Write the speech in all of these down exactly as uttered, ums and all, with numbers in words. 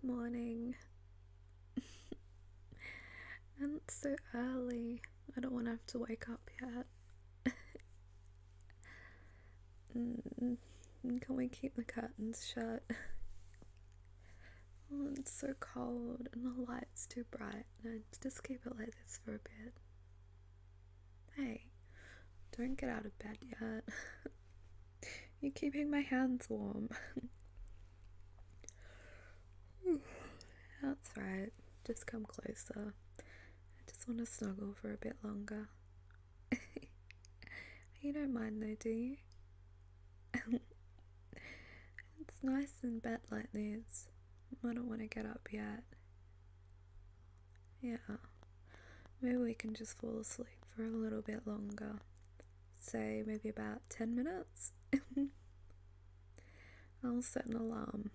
morning. And it's so early. I don't want to have to wake up yet. mm, can we keep the curtains shut? Oh, it's so cold and the light's too bright. No, just keep it like this for a bit. Hey, don't get out of bed yet. You're keeping my hands warm. That's right. Just come closer. I just want to snuggle for a bit longer. You don't mind though, do you? It's nice in bed like this. I don't want to get up yet. Yeah. Maybe we can just fall asleep for a little bit longer. Say maybe about ten minutes. I'll set an alarm.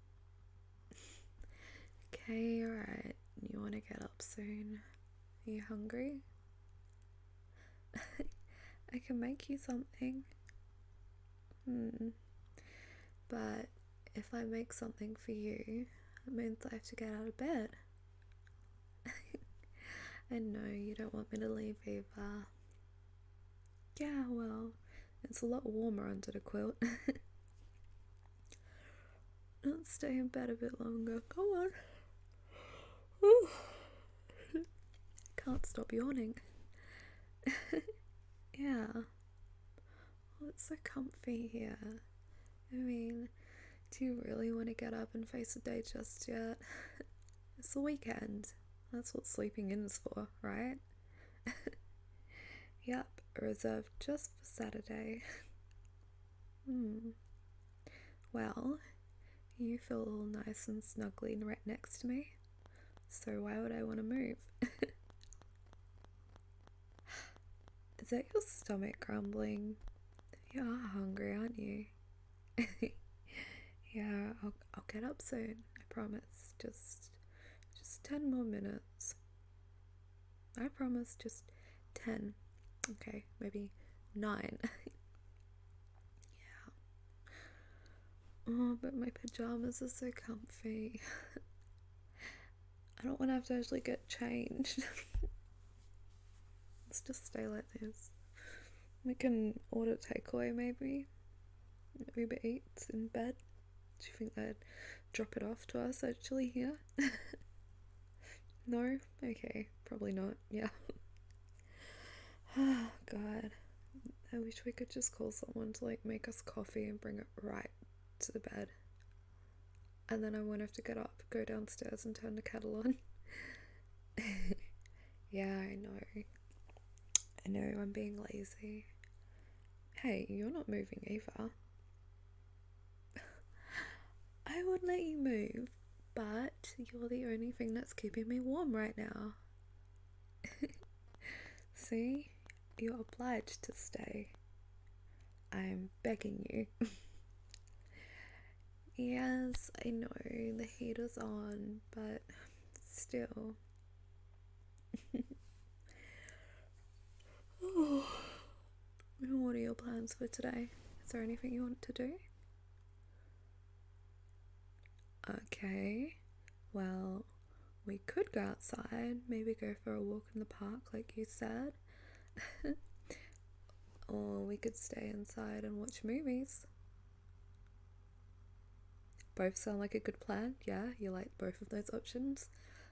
Okay, alright. You want to get up soon? Are you hungry? I can make you something. Hmm. But if I make something for you, it means I have to get out of bed. I know you don't want me to leave either. Yeah, well, it's a lot warmer under the quilt. Let's stay in bed a bit longer. Come on. Can't stop yawning. Yeah. Oh, it's so comfy here. I mean, do you really want to get up and face the day just yet? It's the weekend. That's what sleeping in is for, right? Yep, reserved just for Saturday. Hmm. Well, you feel all nice and snuggly right next to me, so why would I want to move? Is that your stomach grumbling? You are hungry, aren't you? Yeah, I'll, I'll get up soon, I promise. Just, just ten more minutes. I promise, just ten. Okay, maybe nine. Yeah. Oh, but my pajamas are so comfy. I don't want to have to actually get changed. Let's just stay like this. We can order takeaway maybe. Uber Eats in bed. Do you think they'd drop it off to us actually here? No? Okay, probably not. Yeah. Oh, God. I wish we could just call someone to like make us coffee and bring it right to the bed. And then I won't have to get up, go downstairs and turn the kettle on. Yeah, I know. I know, I'm being lazy. Hey, you're not moving either. I would let you move, but you're the only thing that's keeping me warm right now. See? You're obliged to stay. I'm begging you. Yes, I know the heater's on, but still. Oh. What are your plans for today? Is there anything you want to do? Okay, well, we could go outside, maybe go for a walk in the park like you said. Or we could stay inside and watch movies. Both sound like a good plan. Yeah, you like both of those options.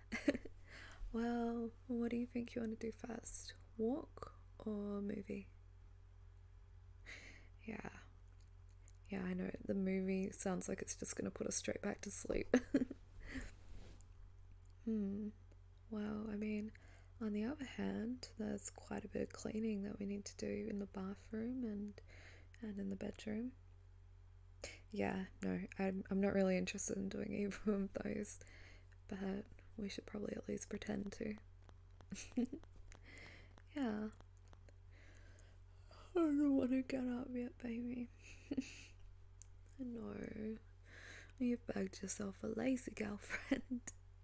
Well, what do you think you want to do first? Walk or movie? Yeah. Yeah, I know. The movie sounds like it's just going to put us straight back to sleep. Hmm. Well, I mean, on the other hand, there's quite a bit of cleaning that we need to do in the bathroom and and in the bedroom. Yeah, no, I'm, I'm not really interested in doing either of those, but we should probably at least pretend to. Yeah. I don't want to get up yet, baby. No, you've bagged yourself a lazy girlfriend.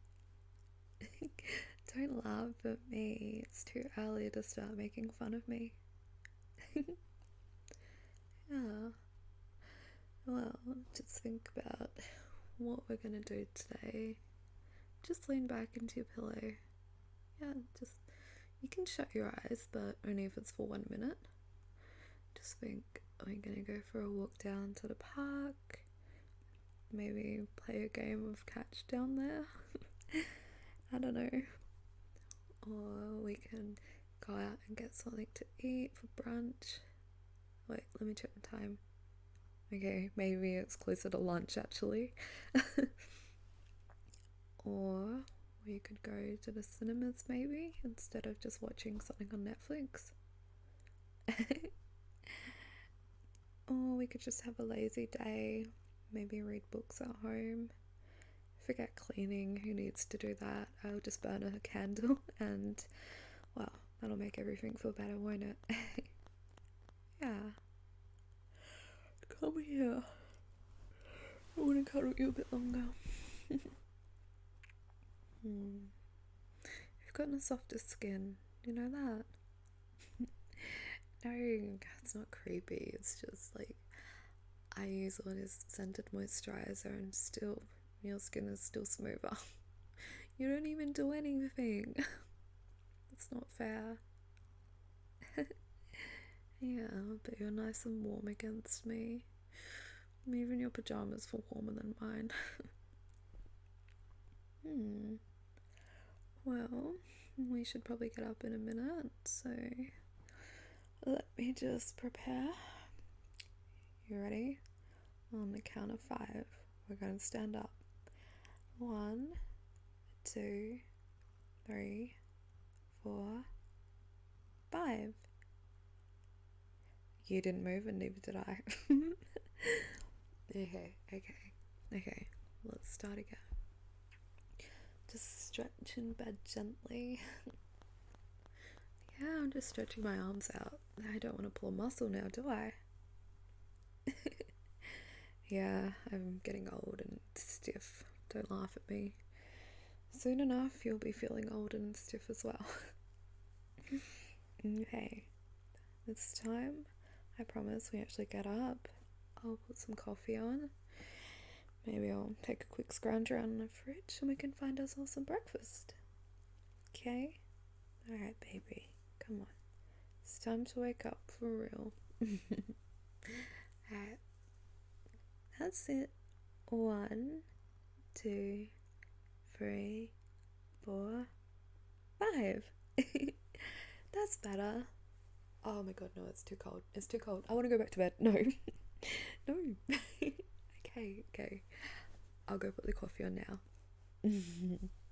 Don't laugh at me. It's too early to start making fun of me. Yeah. Well, just think about what we're gonna do today. Just lean back into your pillow. Yeah, just, you can shut your eyes, but only if it's for one minute. Just think, we're gonna go for a walk down to the park. Maybe play a game of catch down there. I don't know. Or we can go out and get something to eat for brunch. Wait, let me check the time. Okay, maybe it's closer to lunch actually. Or we could go to the cinemas maybe, instead of just watching something on Netflix. Or we could just have a lazy day, maybe read books at home. Forget cleaning, who needs to do that? I'll just burn a candle and, well, that'll make everything feel better, won't it? Yeah. Come here. I want to cuddle you a bit longer. hmm. You've got the softest skin, you know that? No, it's not creepy, it's just like, I use all this scented moisturizer and still, your skin is still smoother. You don't even do anything. It's not fair. Yeah, but you're nice and warm against me. Even your pajamas feel warmer than mine. hmm. Well, we should probably get up in a minute, so let me just prepare. You ready? On the count of five, we're going to stand up. One, two, three, four, five. You didn't move and neither did I. Okay, okay, okay. Let's start again. Just stretch in bed gently. Yeah, I'm just stretching my arms out. I don't want to pull a muscle now, do I? Yeah, I'm getting old and stiff. Don't laugh at me. Soon enough, you'll be feeling old and stiff as well. Okay, this time, I promise we actually get up. I'll put some coffee on. Maybe I'll take a quick scrounge around in the fridge and we can find ourselves some breakfast. Okay? Alright, baby. Come on. It's time to wake up for real. Alright. That's it. One, two, three, four, five. That's better. Oh my god, no, it's too cold. It's too cold. I want to go back to bed. No. No. Okay, okay. I'll go put the coffee on now.